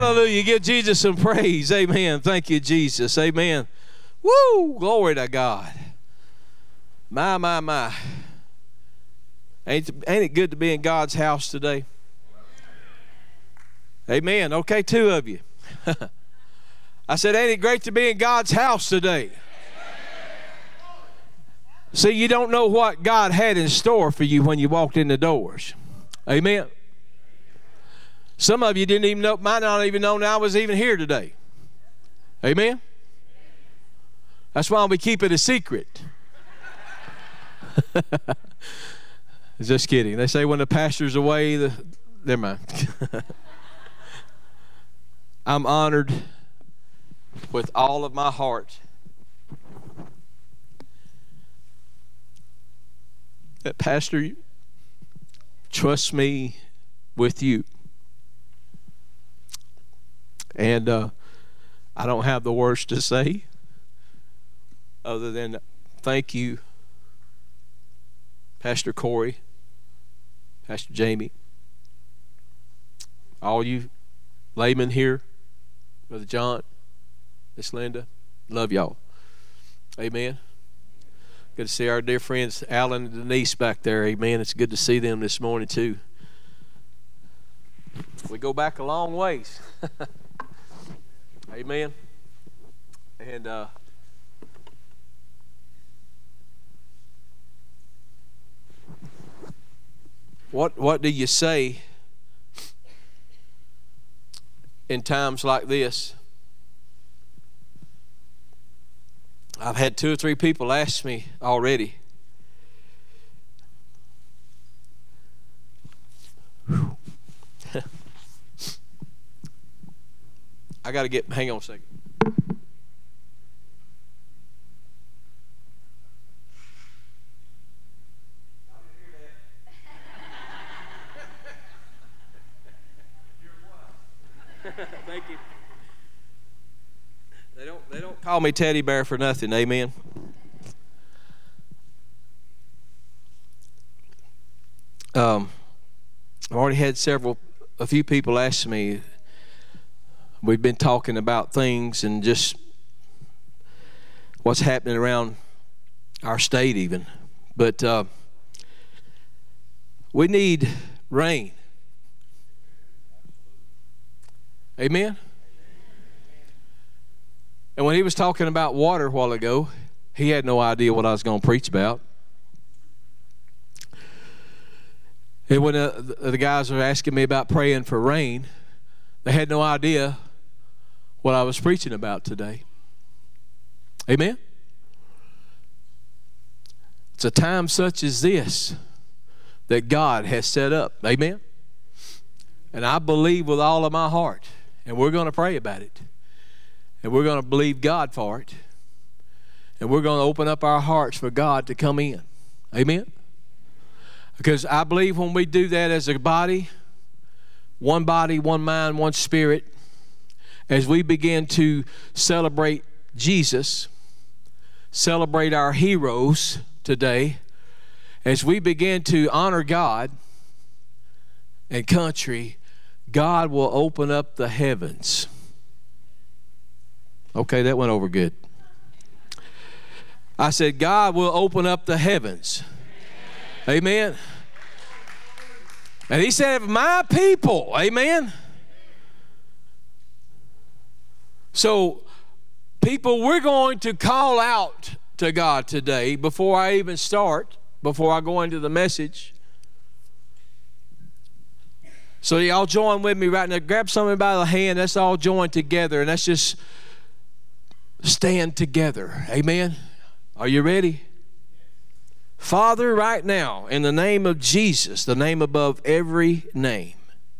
Hallelujah. Give Jesus some praise. Amen. Thank you, Jesus. Amen. Woo! Glory to God. My. Ain't it good to be in God's house today? Amen. Okay, two of you. I said, ain't it great to be in God's house today? See, you don't know what God had in store for you when you walked in the doors. Amen. Some of you didn't even know, might not even know I was even here today. Amen. That's why we keep it a secret. Just kidding. They say when the pastor's away, never mind. I'm honored with all of my heart that Pastor trusts me with you. And I don't have the words to say other than thank you, Pastor Corey, Pastor Jamie, all you laymen here, Brother John, Miss Linda, love y'all. Amen. Good to see our dear friends Alan and Denise back there. Amen. It's good to see them this morning too. We go back a long ways. Amen. And what do you say in times like this? I've had 2 or 3 people ask me already. I got to hang on a second. Thank you. They don't call me teddy bear for nothing. Amen. I've already had a few people ask me. We've been talking about things and just what's happening around our state even. But we need rain. Amen? And when he was talking about water a while ago, he had no idea what I was going to preach about. And when the guys were asking me about praying for rain, they had no idea what I was preaching about today. Amen? It's a time such as this that God has set up. Amen? And I believe with all of my heart, and we're going to pray about it, and we're going to believe God for it, and we're going to open up our hearts for God to come in. Amen? Because I believe when we do that as a body, one mind, one spirit, as we begin to celebrate Jesus, celebrate our heroes today, as we begin to honor God and country, God will open up the heavens. Okay, that went over good. I said, God will open up the heavens. Amen. And he said, my people, amen. So, people, we're going to call out to God today before I even start, before I go into the message. So y'all join with me right now. Grab somebody by the hand. Let's all join together and let's just stand together. Amen. Are you ready? Father, right now, in the name of Jesus, the name above every name,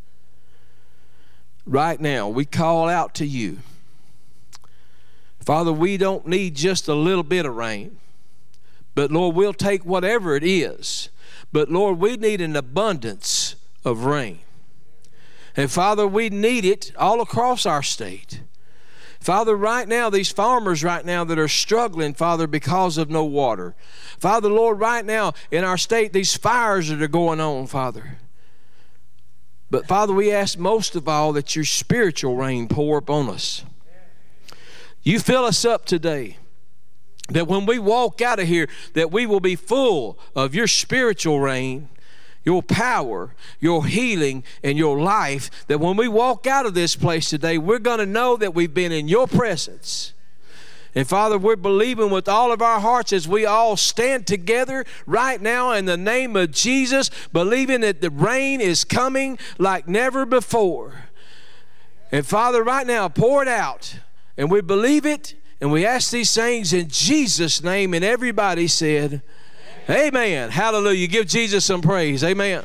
right now, we call out to you. Father, we don't need just a little bit of rain, but Lord, we'll take whatever it is. But Lord, we need an abundance of rain. And Father, we need it all across our state. Father, right now, these farmers right now that are struggling, Father, because of no water. Father, Lord, right now in our state, these fires that are going on, Father. But Father, we ask most of all that your spiritual rain pour upon us. You fill us up today, that when we walk out of here, that we will be full of your spiritual rain, your power, your healing, and your life, that when we walk out of this place today, we're going to know that we've been in your presence. And Father, we're believing with all of our hearts as we all stand together right now in the name of Jesus, believing that the rain is coming like never before. And Father, right now, pour it out. And we believe it, and we ask these things in Jesus' name. And everybody said, amen. Hallelujah. Give Jesus some praise. Amen.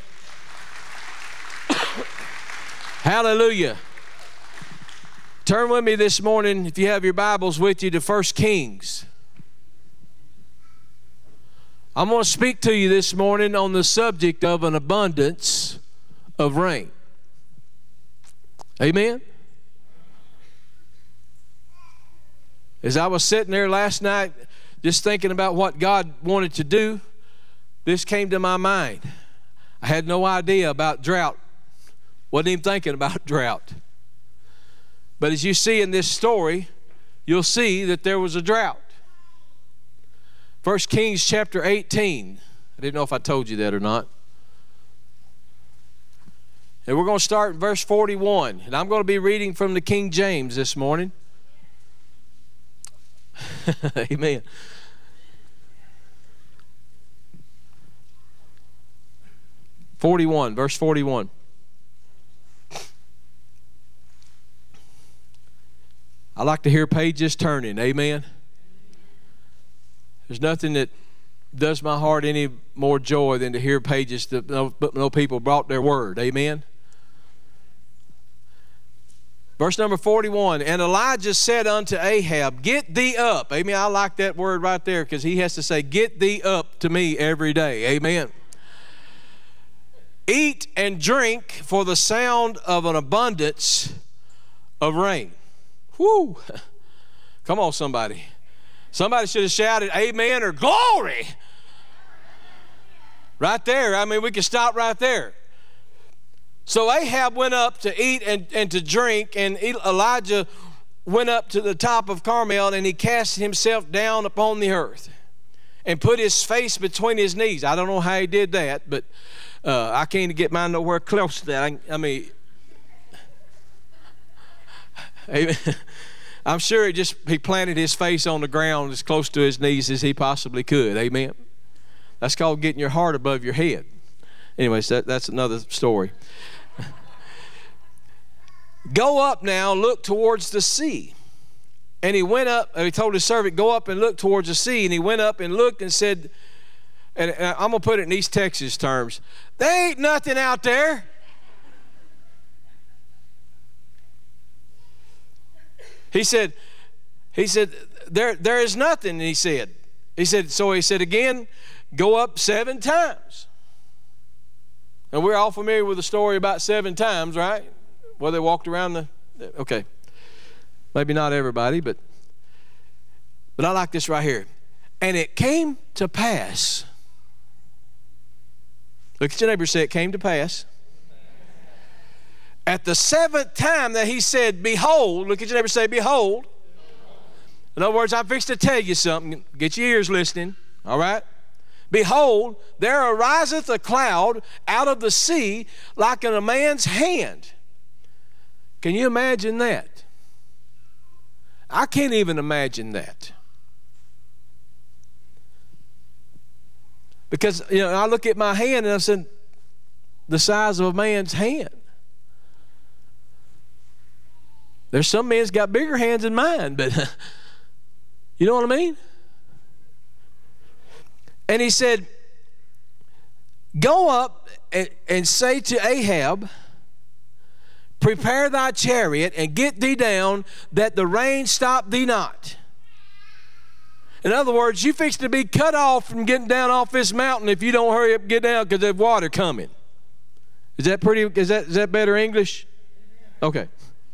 Hallelujah. Turn with me this morning, if you have your Bibles with you, to 1 Kings. I'm going to speak to you this morning on the subject of an abundance of rain. Amen? As I was sitting there last night just thinking about what God wanted to do, this came to my mind. I had no idea about drought. Wasn't even thinking about drought. But as you see in this story, you'll see that there was a drought. 1 Kings chapter 18. I didn't know if I told you that or not. And we're going to start in verse 41. And I'm going to be reading from the King James this morning. Amen. Verse 41. I like to hear pages turning. Amen. There's nothing that does my heart any more joy than to hear pages that no people brought their word. Amen. Verse number 41. And Elijah said unto Ahab, get thee up. Amen. I like that word right there because he has to say, get thee up to me every day. Amen. Eat and drink, for the sound of an abundance of rain. Whoo! Come on, somebody. Somebody should have shouted amen or glory. Right there. I mean, we can stop right there. So Ahab went up to eat and to drink, and Elijah went up to the top of Carmel, and he cast himself down upon the earth and put his face between his knees. I don't know how he did that, but I can't get mine nowhere close to that. I mean, amen. I'm sure he planted his face on the ground as close to his knees as he possibly could. Amen. That's called getting your heart above your head. Anyways, that's another story. Go up now, look towards the sea. And he went up, he told his servant, go up and look towards the sea. And he went up and looked and said, and I'm going to put it in East Texas terms, there ain't nothing out there. He said, there is nothing, he said. He said again, go up 7 times. And we're all familiar with the story about 7 times, right? Where they walked around okay. Maybe not everybody, but I like this right here. And it came to pass. Look at your neighbor and say, it came to pass. At the 7th time that he said, behold, look at your neighbor and say, behold. In other words, I'm fixing to tell you something. Get your ears listening, all right? Behold, there ariseth a cloud out of the sea like in a man's hand. Can you imagine that? I can't even imagine that. Because, I look at my hand and I said, the size of a man's hand. There's some men's got bigger hands than mine, but you know what I mean? And he said, go up and say to Ahab, prepare thy chariot and get thee down, that the rain stop thee not. In other words, you fix to be cut off from getting down off this mountain if you don't hurry up and get down because there's water coming. Is that better English? Okay.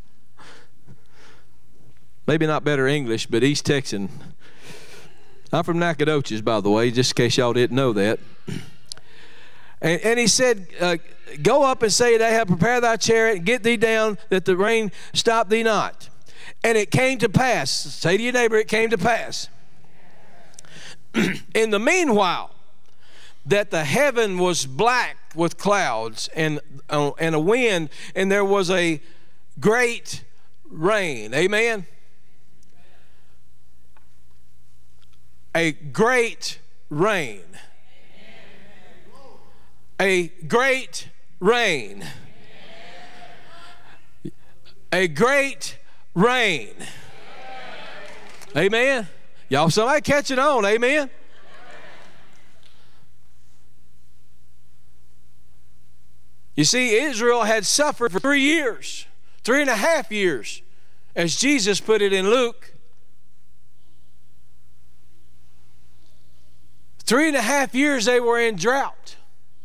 Maybe not better English, but East Texan. I'm from Nacogdoches, by the way, just in case y'all didn't know that. And he said, go up and say to Ahab, prepare thy chariot, and get thee down, that the rain stop thee not. And it came to pass, say to your neighbor, it came to pass, in the meanwhile, that the heaven was black with clouds and a wind, and there was a great rain. Amen? A great rain. A great rain. A great rain. Amen? Y'all, somebody catching on. Amen? You see, Israel had suffered for 3 years, 3.5 years, as Jesus put it in Luke. 3.5 years they were in drought.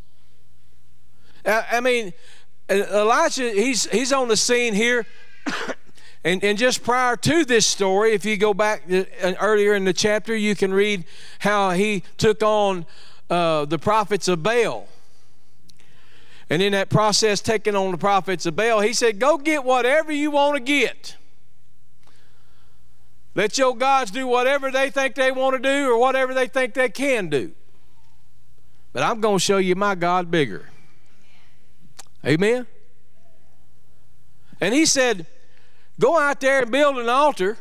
I mean, Elijah, he's on the scene here. And just prior to this story, if you go back earlier in the chapter, you can read how he took on the prophets of Baal. And in that process, taking on the prophets of Baal, he said, go get whatever you want to get. Let your gods do whatever they think they want to do or whatever they think they can do. But I'm going to show you my God bigger. Amen? And he said, go out there and build an altar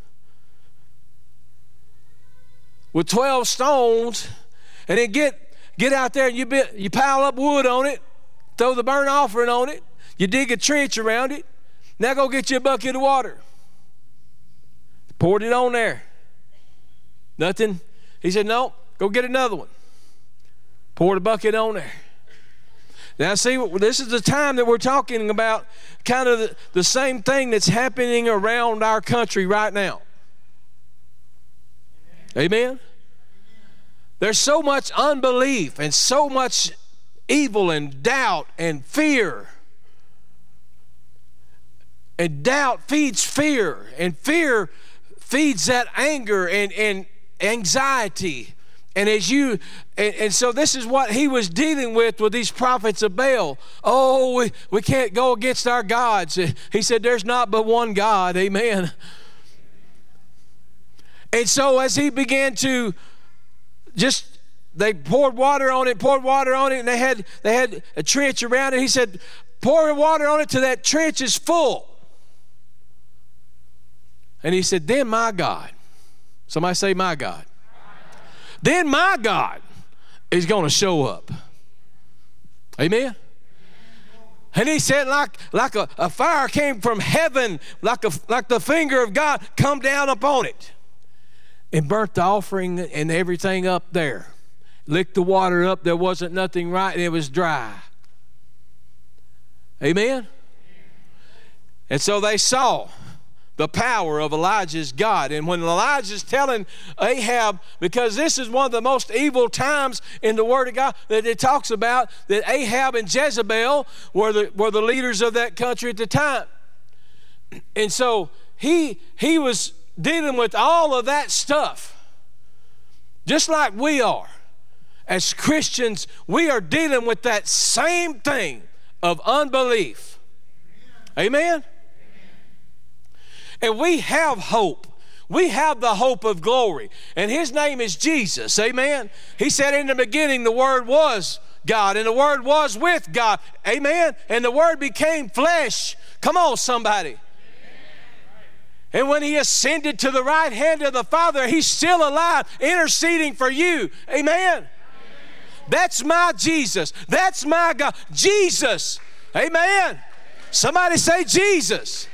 with 12 stones, and then get out there and you pile up wood on it, throw the burnt offering on it, you dig a trench around it. Now go get you a bucket of water. Poured it on there. Nothing. He said, no, go get another one. Poured a bucket on there. Now see, this is the time that we're talking about, kind of the same thing that's happening around our country right now. Amen? There's so much unbelief and so much evil and doubt and fear. And doubt feeds fear, and fear feeds that anger and anxiety. And so this is what he was dealing with these prophets of Baal. Oh, we can't go against our gods. He said, there's not but one God. Amen. And so as he began to they poured water on it, and they had a trench around it. He said, pour water on it till that trench is full. And he said, then my God, somebody say my God. Then my God is going to show up. Amen? And he said, like a fire came from heaven, like the finger of God come down upon it and burnt the offering and everything up there. Licked the water up. There wasn't nothing right, and it was dry. Amen? And so they saw the power of Elijah's God. And when Elijah's telling Ahab, because this is one of the most evil times in the Word of God that it talks about, that Ahab and Jezebel were the leaders of that country at the time. And so he was dealing with all of that stuff, just like we are. As Christians, we are dealing with that same thing of unbelief. Amen? And we have hope. We have the hope of glory. And his name is Jesus. Amen? He said in the beginning the Word was God, and the Word was with God. Amen? And the Word became flesh. Come on, somebody. And when he ascended to the right hand of the Father, he's still alive, interceding for you. Amen? That's my Jesus. That's my God. Jesus. Amen. Somebody say Jesus.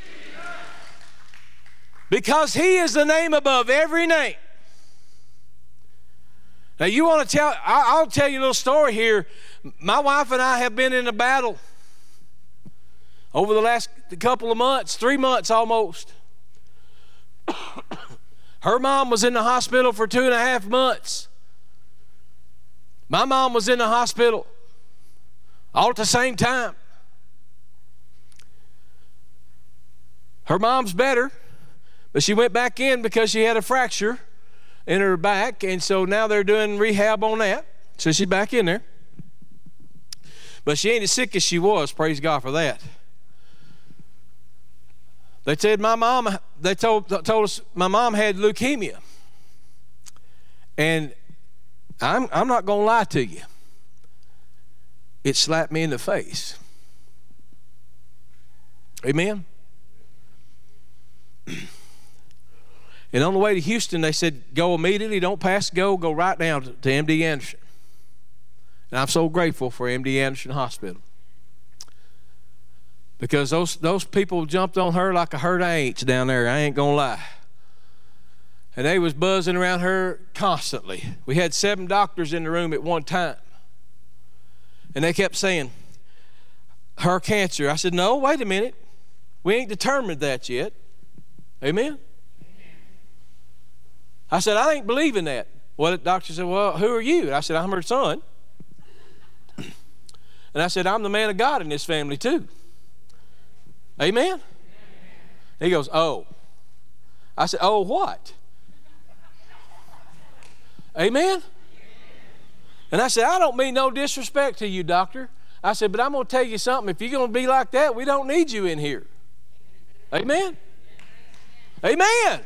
Because he is the name above every name. Now you want to tell, I'll tell you a little story here. My wife and I have been in a battle over the last couple of months, 3 months almost. Her mom was in the hospital for 2.5 months. My mom was in the hospital all at the same time. Her mom's better, but she went back in because she had a fracture in her back, and so now they're doing rehab on that. So she's back in there. But she ain't as sick as she was, praise God for that. They said they told us my mom had leukemia. And I'm not going to lie to you. It slapped me in the face. Amen? And on the way to Houston, they said, go immediately, don't pass go right down to MD Anderson. And I'm so grateful for MD Anderson Hospital. Because those people jumped on her like a herd of ants down there, I ain't gonna lie. And they was buzzing around her constantly. We had 7 doctors in the room at one time. And they kept saying, her cancer. I said, no, wait a minute. We ain't determined that yet. Amen? I said, I ain't believing that. Well, the doctor said, well, who are you? And I said, I'm her son. And I said, I'm the man of God in this family too. Amen? He goes, oh. I said, oh, what? Amen? And I said, I don't mean no disrespect to you, doctor. I said, but I'm going to tell you something. If you're going to be like that, we don't need you in here. Amen? Amen.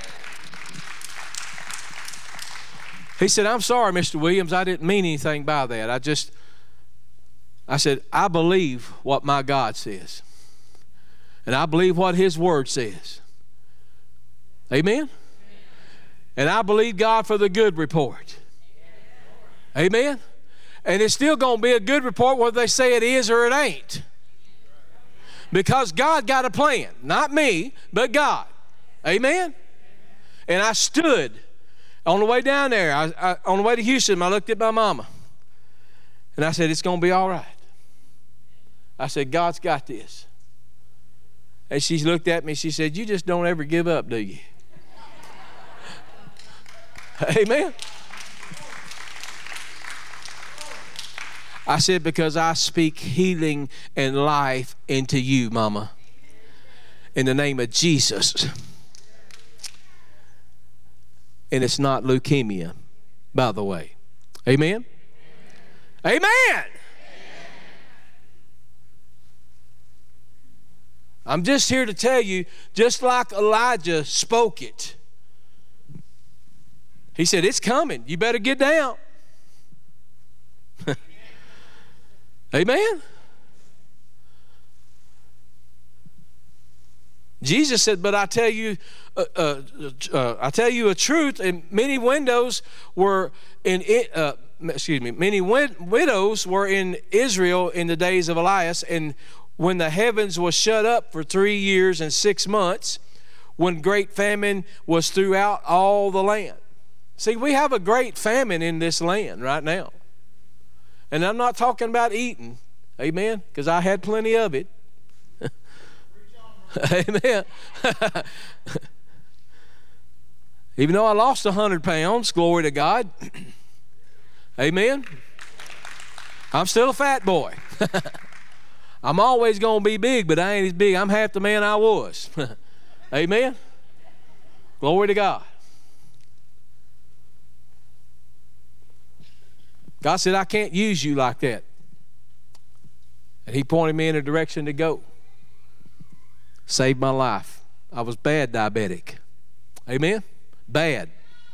He said, I'm sorry, Mr. Williams. I didn't mean anything by that. I said, I believe what my God says. And I believe what his word says. Amen? And I believe God for the good report. Amen? And it's still going to be a good report whether they say it is or it ain't. Because God got a plan. Not me, but God. Amen? And I stood on the way down there. On the way to Houston, I looked at my mama. And I said, it's going to be all right. I said, God's got this. And she looked at me. She said, you just don't ever give up, do you? Amen? I said, because I speak healing and life into you, Mama. In the name of Jesus. And it's not leukemia, by the way. Amen? Amen! I'm just here to tell you, just like Elijah spoke it. He said, it's coming. You better get down. Amen? Jesus said, but I tell you a truth, and many widows were in Israel in the days of Elias, and when the heavens was shut up for 3 years and 6 months, when great famine was throughout all the land. See, we have a great famine in this land right now. And I'm not talking about eating, amen, because I had plenty of it. Amen. Even though I lost 100 pounds, glory to God. Amen. I'm still a fat boy. I'm always going to be big, but I ain't as big. I'm half the man I was. Amen. Glory to God. God said, I can't use you like that. And he pointed me in a direction to go. Saved my life. I was bad diabetic. Amen? Bad.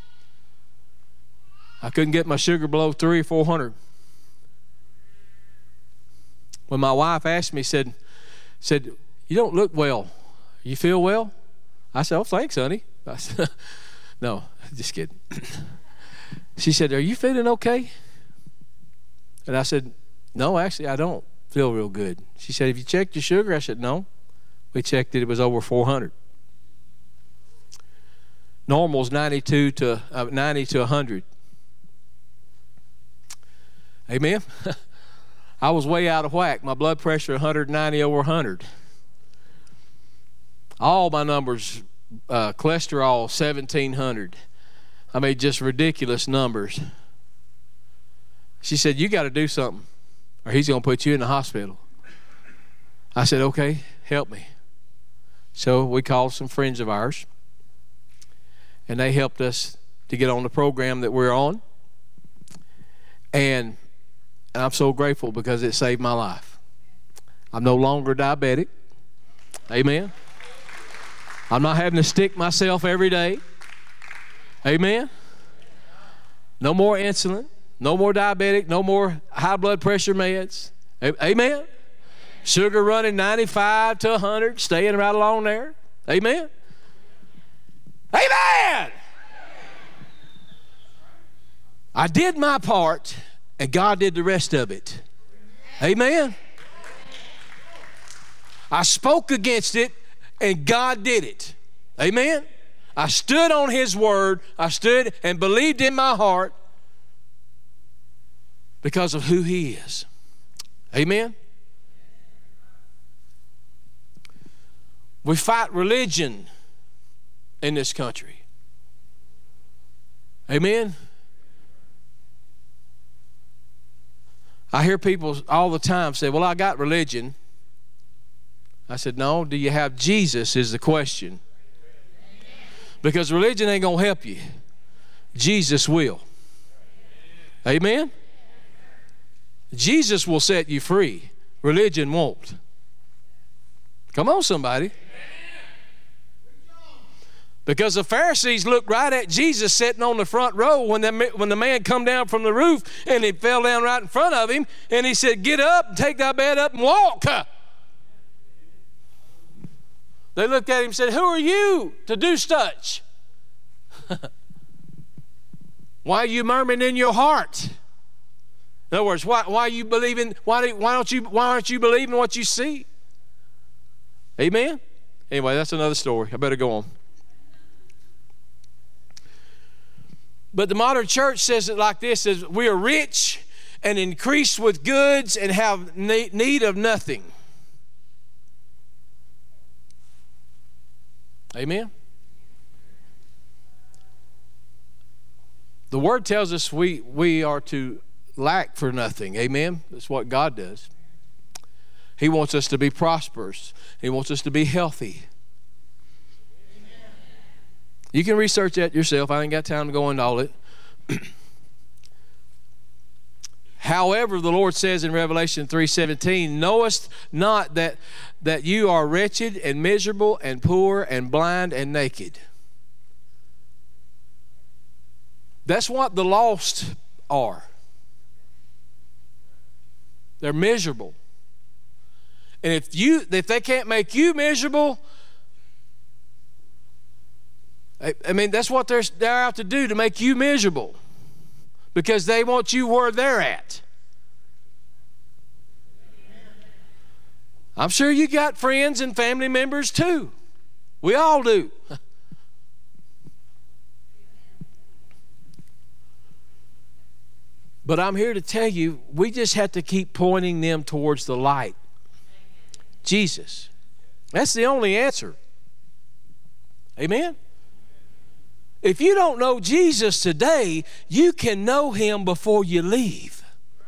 I couldn't get my sugar below 300 or 400. When my wife asked me, said, you don't look well. You feel well? I said, oh, thanks, honey. I said, no, just kidding. She said, are you feeling okay? And I said, no, actually, I don't feel real good. She said, have you checked your sugar? I said, no. We checked it. It was over 400. Normal is 90 to 100. Amen? I was way out of whack. My blood pressure 190 over 100. All my numbers, cholesterol 1,700. I mean, just ridiculous numbers. She said, you got to do something or he's going to put you in the hospital. I said, okay, help me. So we called some friends of ours, and they helped us to get on the program that we're on. And And I'm so grateful because it saved my life. I'm no longer diabetic. Amen. I'm not having to stick myself every day. Amen. No more insulin. No more diabetic. No more high blood pressure meds. Amen. Sugar running 95 to 100, staying right along there. Amen. Amen. I did my part, and God did the rest of it. Amen. I spoke against it, and God did it. Amen. I stood on His word. I stood and believed in my heart because of who He is. Amen. We fight religion in this country. Amen. I hear people all the time say, well, I got religion. I said, no, do you have Jesus is the question. Because religion ain't going to help you. Jesus will. Amen? Jesus will set you free. Religion won't. Come on, somebody. Because the Pharisees looked right at Jesus sitting on the front row when the man come down from the roof and he fell down right in front of him, and he said, get up, take thy bed up and walk. They looked at him and said, who are you to do such? Why are you murmuring in your heart? In other words, why are you believing? Why aren't you believing what you see? Amen. Anyway, that's another story. I better go on. But the modern church says it like this: says we are rich and increased with goods and have need of nothing. Amen. The Word tells us we are to lack for nothing. Amen. That's what God does. He wants us to be prosperous. He wants us to be healthy. You can research that yourself. I ain't got time to go into all it. However, the Lord says in Revelation 3:17, knowest not that you are wretched and miserable and poor and blind and naked. That's what the lost are. They're miserable. And if they can't make you miserable, I mean, that's what they're out to do, to make you miserable, because they want you where they're at. I'm sure you got friends and family members too. We all do. But I'm here to tell you, we just have to keep pointing them towards the light. Jesus. That's the only answer. Amen? If you don't know Jesus today, you can know Him before you leave.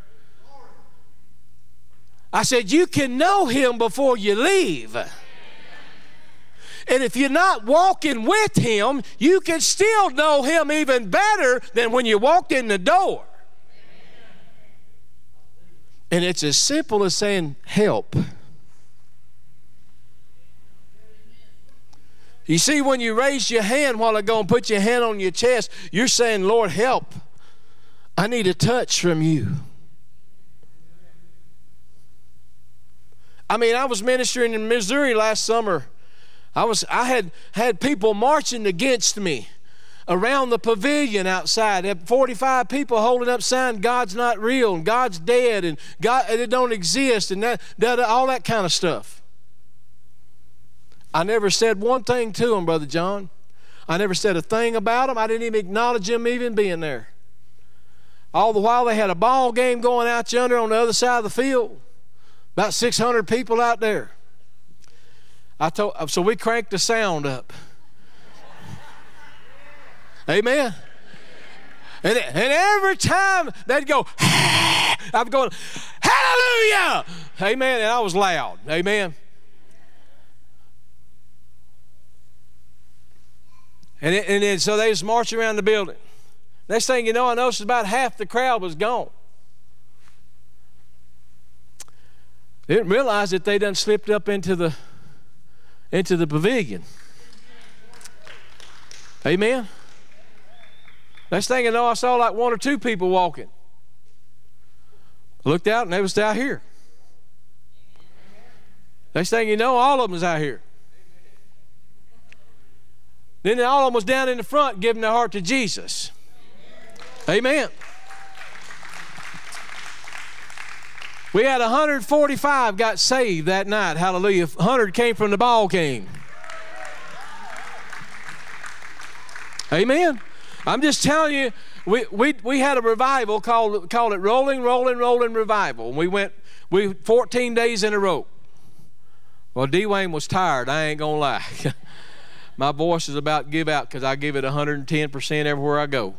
I said you can know Him before you leave. And if you're not walking with Him, you can still know Him even better than when you walked in the door. And it's as simple as saying, help. You see, when you raise your hand a while ago and put your hand on your chest, you're saying, Lord, help. I need a touch from you. I mean, I was ministering in Missouri last summer. I had people marching against me around the pavilion outside. Had 45 people holding up signs, God's not real, and God's dead, and God, it don't exist, and that all that kind of stuff. I never said one thing to them, Brother John. I never said a thing about them. I didn't even acknowledge them even being there. All the while they had a ball game going out yonder on the other side of the field. About 600 people out there. So we cranked the sound up. Amen. And every time they'd go, I'm going, hallelujah. Amen. And I was loud. Amen. And then so they just marched around the building. Next thing you know, I noticed about half the crowd was gone. They didn't realize that they done slipped up into the pavilion. Amen. Next thing you know, I saw like 1 or 2 people walking. I looked out and they was out here. Next thing you know, all of them was out here. Then all of them was down in the front giving their heart to Jesus. Amen. We had 145 got saved that night. Hallelujah. 100 came from the ball game. Amen. I'm just telling you, we had a revival called it Rolling Revival. And we went 14 days in a row. Well, Dwayne was tired. I ain't gonna lie. My voice is about to give out because I give it 110% everywhere I go.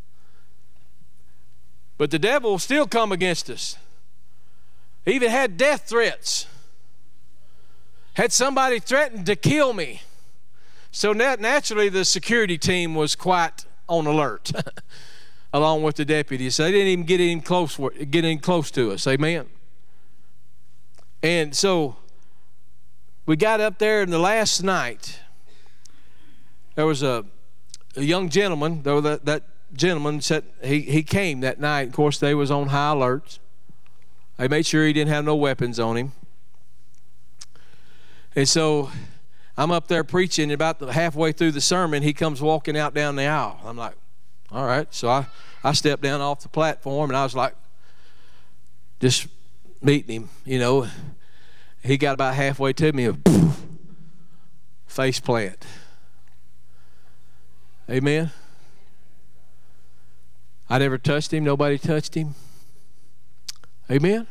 But the devil will still come against us. He even had death threats. Had somebody threatened to kill me. So naturally the security team was quite on alert, along with the deputies. They didn't even get in close to us. Amen. And so we got up there, and the last night there was a young gentleman. Though that gentleman said he came that night. Of course, they was on high alert. They made sure he didn't have no weapons on him. And so I'm up there preaching. About halfway through the sermon, he comes walking out down the aisle. I'm like, all right. So I stepped down off the platform, and I was like, just meeting him, you know. He got about halfway to me, and poof, face plant. Amen. I never touched him. Nobody touched him. Amen.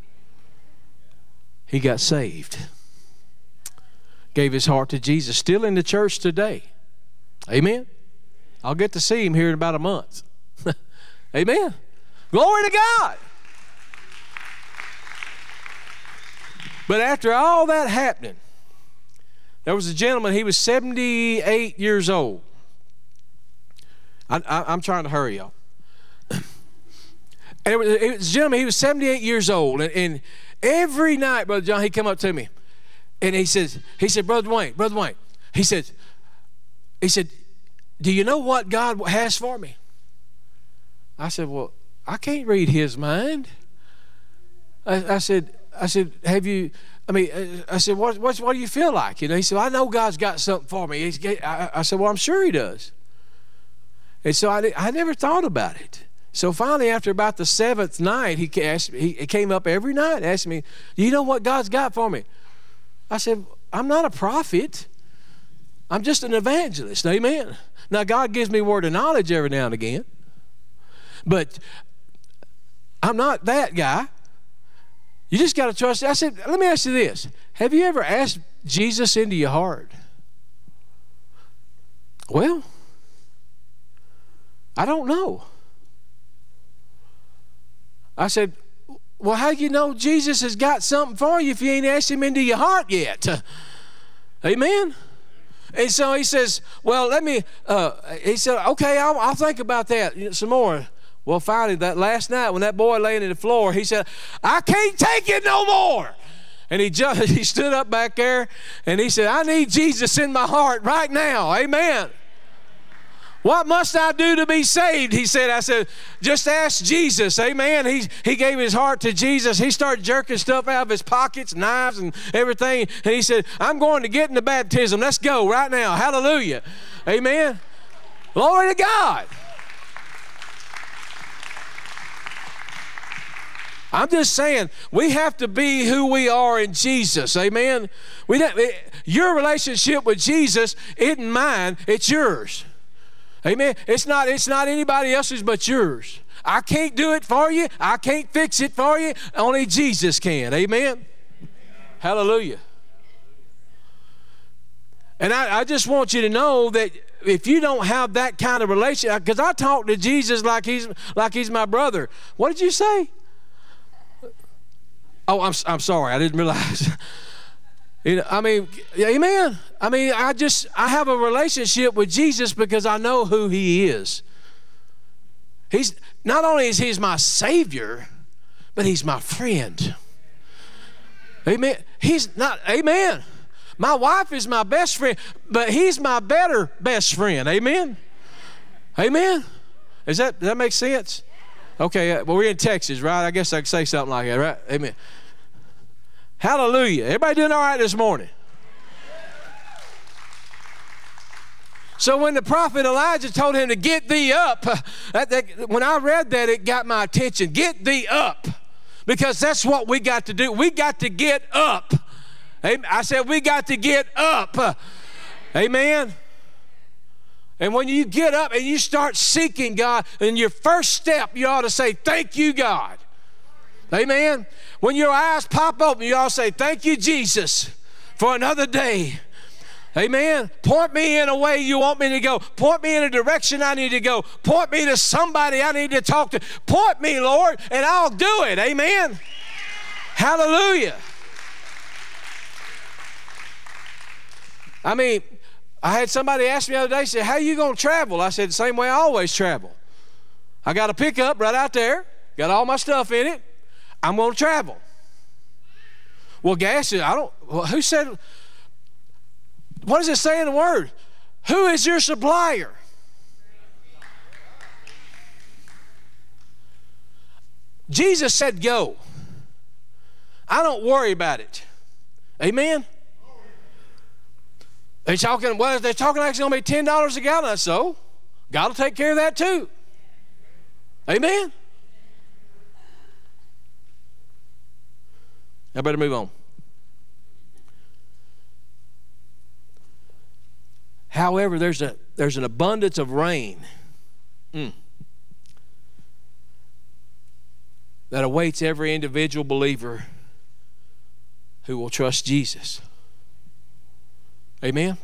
He got saved. Gave his heart to Jesus. Still in the church today. Amen. I'll get to see him here in about a month. Amen. Glory to God. But after all that happening, there was a gentleman. He was 78 years old. I'm trying to hurry, y'all. And it was a gentleman. He was 78 years old, and every night, Brother John, he'd come up to me, and he said, Brother Dwayne, he said, do you know what God has for me? I said, well, I can't read his mind. I said, have you? I said, what do you feel like? You know, he said, I know God's got something for me. I said, well, I'm sure he does. And so I never thought about it. So finally, after about the 7th night, he came up every night and asked me, do you know what God's got for me? I said, I'm not a prophet. I'm just an evangelist. Amen. Now, God gives me a word of knowledge every now and again. But I'm not that guy. You just got to trust. I said, let me ask you this. Have you ever asked Jesus into your heart? Well, I don't know. I said, well, how do you know Jesus has got something for you if you ain't asked him into your heart yet? Amen? And so he says, well, he said, okay, I'll think about that some more. Well, finally, that last night when that boy laying on the floor, he said, I can't take it no more. And he stood up back there, and he said, I need Jesus in my heart right now. Amen. What must I do to be saved? He said. I said, just ask Jesus. Amen. He gave his heart to Jesus. He started jerking stuff out of his pockets, knives and everything. And he said, I'm going to get into baptism. Let's go right now. Hallelujah. Amen. Glory to God. I'm just saying, we have to be who we are in Jesus. Amen. Your relationship with Jesus isn't mine. It's yours. Amen. It's not anybody else's but yours. I can't do it for you. I can't fix it for you. Only Jesus can. Amen. Hallelujah. And I just want you to know that if you don't have that kind of relationship, because I talk to Jesus like he's my brother. What did you say? Oh, I'm sorry. I didn't realize. Amen. I have a relationship with Jesus because I know who he is. He's not only is he my Savior, but he's my friend. Amen. He's not, amen. My wife is my best friend, but he's my better best friend. Amen. Amen. Does that make sense? Okay, well, we're in Texas, right? I guess I can say something like that, right? Amen. Hallelujah. Everybody doing all right this morning? So when the prophet Elijah told him to get thee up, when I read that, it got my attention. Get thee up. Because that's what we got to do. We got to get up. I said we got to get up. Amen. And when you get up and you start seeking God, in your first step, you ought to say, thank you, God. Amen. When your eyes pop open, you ought to say, thank you, Jesus, for another day. Amen. Point me in a way you want me to go. Point me in a direction I need to go. Point me to somebody I need to talk to. Point me, Lord, and I'll do it. Amen. Hallelujah. I mean, I had somebody ask me the other day, say, how are you going to travel? I said, the same way I always travel. I got a pickup right out there, got all my stuff in it. I'm going to travel. Well, who said, what does it say in the Word? Who is your supplier? Jesus said go. I don't worry about it. Amen? They're talking like it's going to be $10 a gallon. So God will take care of that too. Amen? I better move on. However, there's an abundance of rain that awaits every individual believer who will trust Jesus. Amen?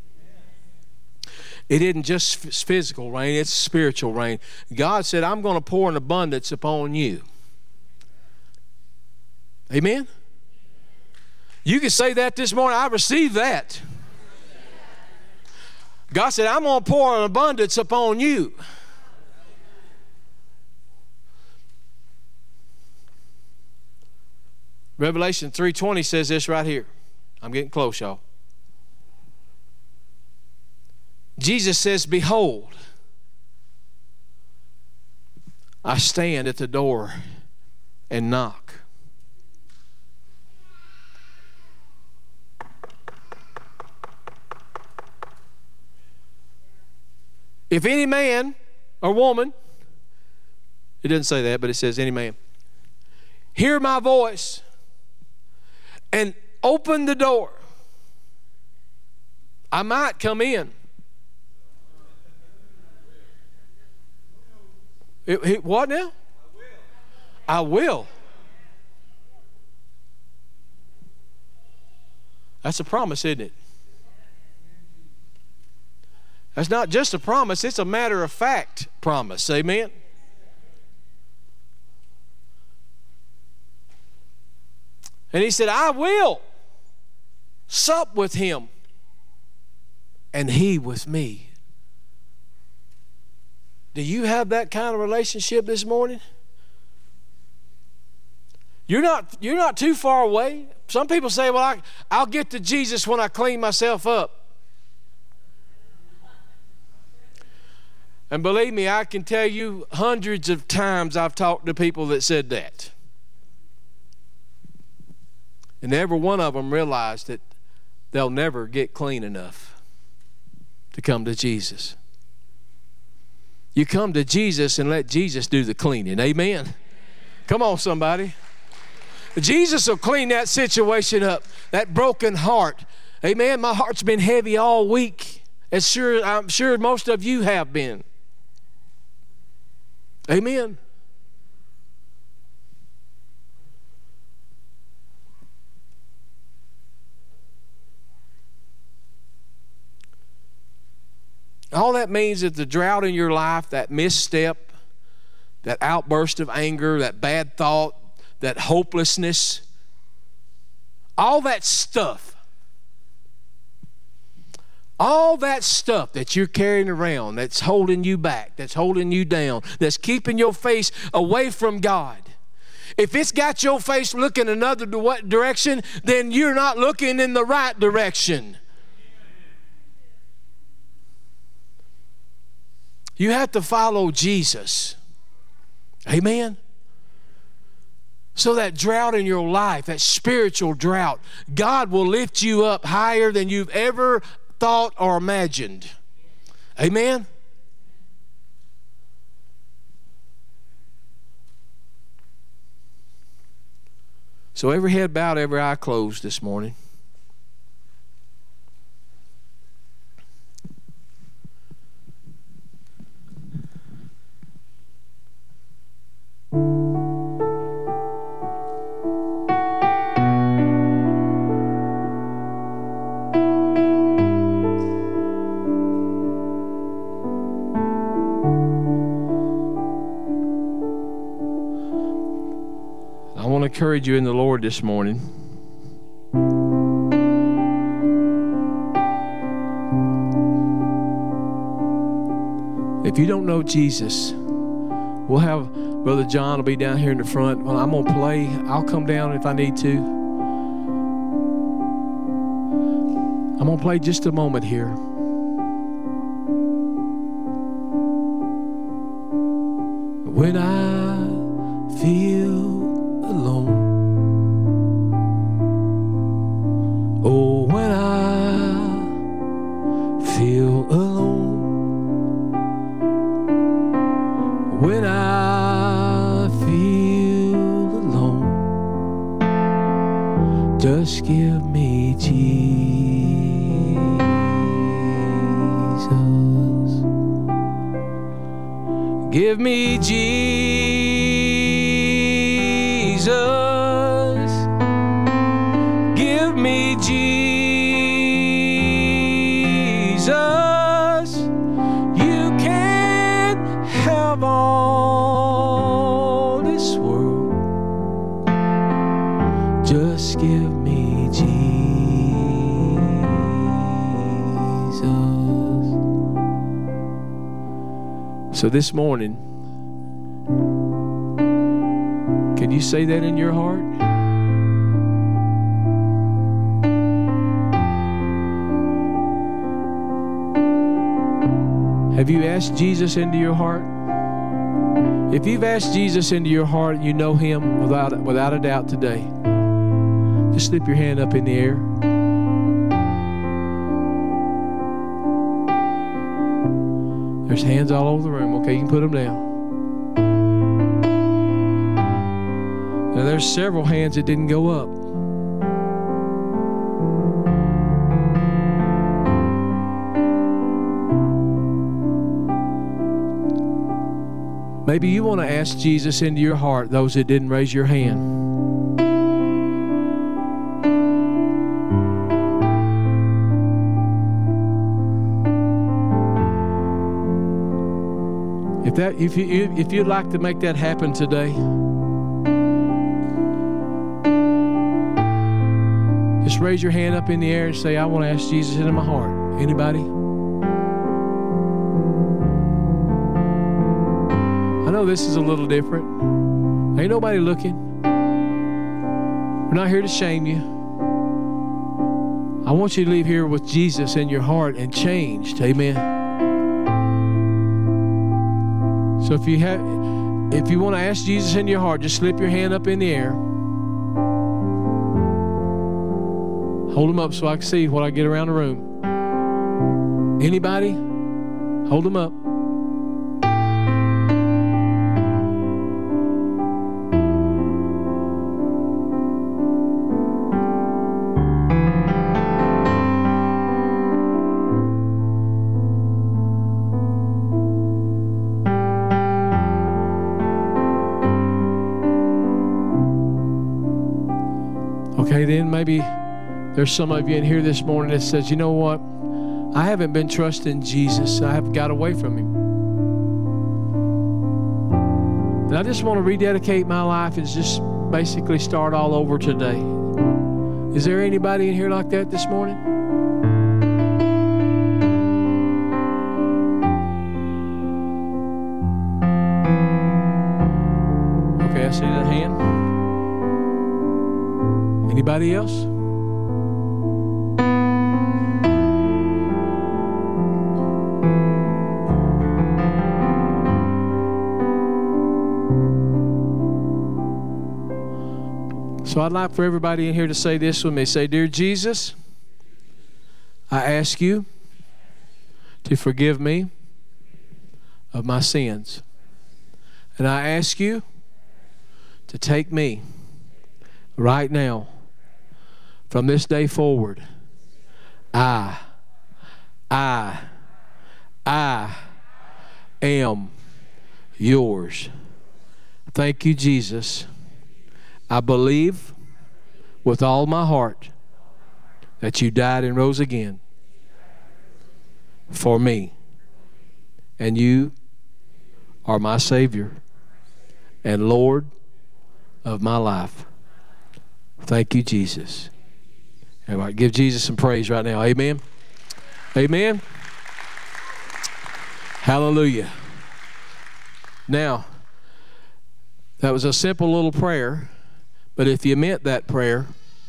It isn't just physical rain, it's spiritual rain. God said, I'm going to pour an abundance upon you. Amen? You can say that this morning. I received that. God said, I'm going to pour an abundance upon you. Revelation 3:20 says this right here. I'm getting close, y'all. Jesus says, behold, I stand at the door and knock. If any man or woman, it doesn't say that, but it says any man, hear my voice and open the door, I might come in. What now? I will. That's a promise, isn't it? That's not just a promise, it's a matter of fact promise. Amen? And he said, I will sup with him and he with me. Do you have that kind of relationship this morning? You're not too far away. Some people say, well, I'll get to Jesus when I clean myself up. And believe me, I can tell you hundreds of times I've talked to people that said that. And every one of them realized that they'll never get clean enough to come to Jesus. You come to Jesus and let Jesus do the cleaning. Amen? Come on, somebody. Jesus will clean that situation up, that broken heart. Amen? My heart's been heavy all week. I'm sure most of you have been. Amen. All that means is the drought in your life, that misstep, that outburst of anger, that bad thought, that hopelessness, all that stuff that you're carrying around, that's holding you back, that's holding you down, that's keeping your face away from God. If it's got your face looking another direction, then you're not looking in the right direction. You have to follow Jesus. Amen? So that drought in your life, that spiritual drought, God will lift you up higher than you've ever thought or imagined. Amen? So every head bowed, every eye closed this morning. I want to encourage you in the Lord this morning. If you don't know Jesus, we'll have Brother John will be down here in the front. Well, I'm going to play. I'll come down if I need to. I'm going to play just a moment here. When I feel alone, oh, when I feel alone, when I feel alone, just give me Jesus. Give me Jesus. Give me Jesus. You can't have all this world. Just give me Jesus. So this morning, can you say that in your heart? Have you asked Jesus into your heart? If you've asked Jesus into your heart and you know Him without a doubt today, just slip your hand up in the air. There's hands all over the room. Okay, you can put them down. Now, there's several hands that didn't go up. Maybe you want to ask Jesus into your heart, those that didn't raise your hand. If you'd like to make that happen today, just raise your hand up in the air and say, I want to ask Jesus into my heart. Anybody? I know this is a little different. Ain't nobody looking. We're not here to shame you. I want you to leave here with Jesus in your heart and changed. Amen. So if you want to ask Jesus in your heart, just slip your hand up in the air. Hold them up so I can see what I get around the room. Anybody? Hold them up. Okay, then maybe there's some of you in here this morning that says, you know what? I haven't been trusting Jesus. I have got away from Him. And I just want to rededicate my life and just basically start all over today. Is there anybody in here like that this morning? Okay, I see that hand. Anybody else? So I'd like for everybody in here to say this with me. Say, Dear Jesus, I ask you to forgive me of my sins. And I ask you to take me right now, from this day forward. I am yours. Thank you, Jesus. I believe with all my heart that you died and rose again for me. And you are my Savior and Lord of my life. Thank you, Jesus. Everybody, give Jesus some praise right now. Amen. Amen. Hallelujah. Now, that was a simple little prayer, but if you meant that prayer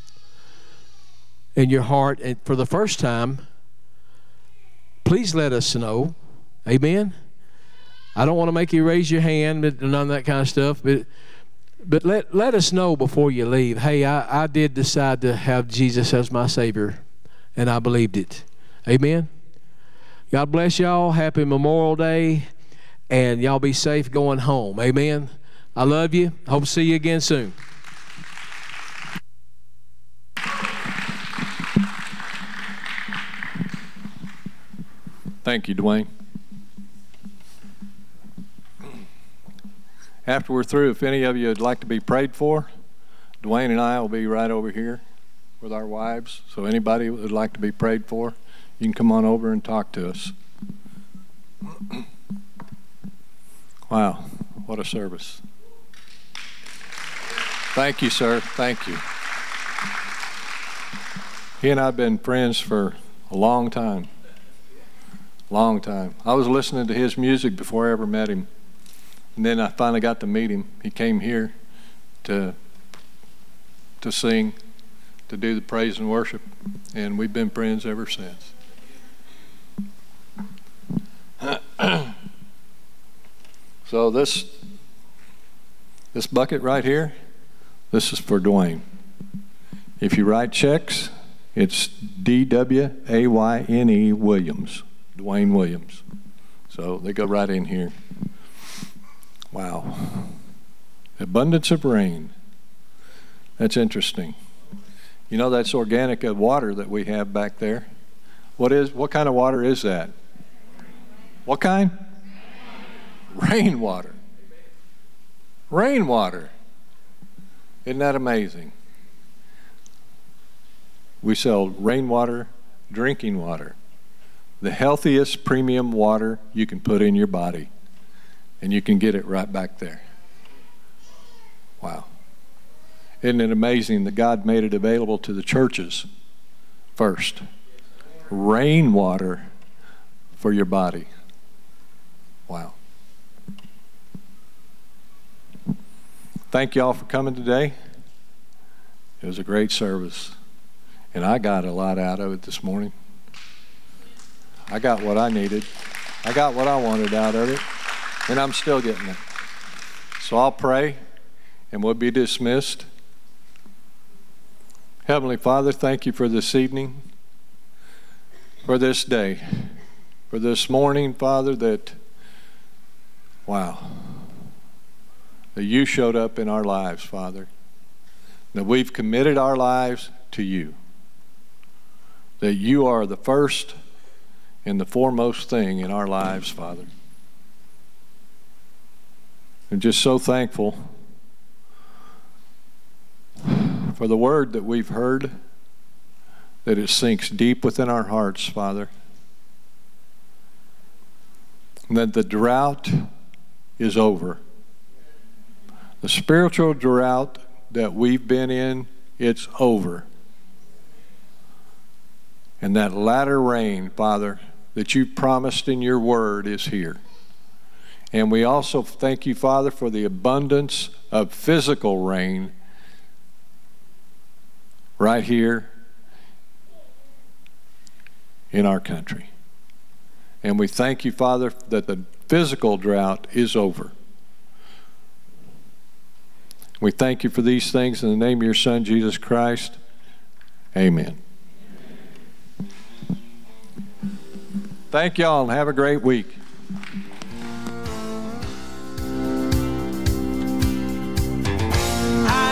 in your heart and for the first time, please let us know. Amen. I don't want to make you raise your hand and none of that kind of stuff, but let us know before you leave. Hey, I did decide to have Jesus as my Savior, and I believed it. Amen. God bless y'all. Happy Memorial Day, and y'all be safe going home. Amen. I love you. Hope to see you again soon. Thank you, Dwayne. After we're through, if any of you would like to be prayed for, Dwayne and I will be right over here with our wives. So anybody who would like to be prayed for, you can come on over and talk to us. Wow, what a service. Thank you, sir. Thank you. He and I have been friends for a long time. Long time. I was listening to his music before I ever met him. And then I finally got to meet him. He came here to sing, to do the praise and worship. And we've been friends ever since. So this bucket right here, this is for Dwayne. If you write checks, it's D-W-A-Y-N-E Williams. Dwayne Williams. So they go right in here. Wow. Abundance of rain. That's interesting. You know, that's organic water that we have back there. What kind of water is that? What kind? Rainwater. Rainwater. Isn't that amazing? We sell rainwater, drinking water. The healthiest premium water you can put in your body. And you can get it right back there. Wow. Isn't it amazing that God made it available to the churches first? Rainwater for your body. Wow. Thank you all for coming today. It was a great service. And I got a lot out of it this morning. I got what I needed. I got what I wanted out of it. And I'm still getting it. So I'll pray and we'll be dismissed. Heavenly Father, thank you for this evening, for this day, for this morning, Father, that you showed up in our lives, Father. That we've committed our lives to you. That you are the first and the foremost thing in our lives, Father. I'm just so thankful for the word that we've heard, that it sinks deep within our hearts, Father. And that the drought is over. The spiritual drought that we've been in, it's over. And that latter rain, Father, that you promised in your word is here. And we also thank you, Father, for the abundance of physical rain right here in our country. And we thank you, Father, that the physical drought is over. We thank you for these things in the name of your Son, Jesus Christ. Amen. Thank y'all and have a great week.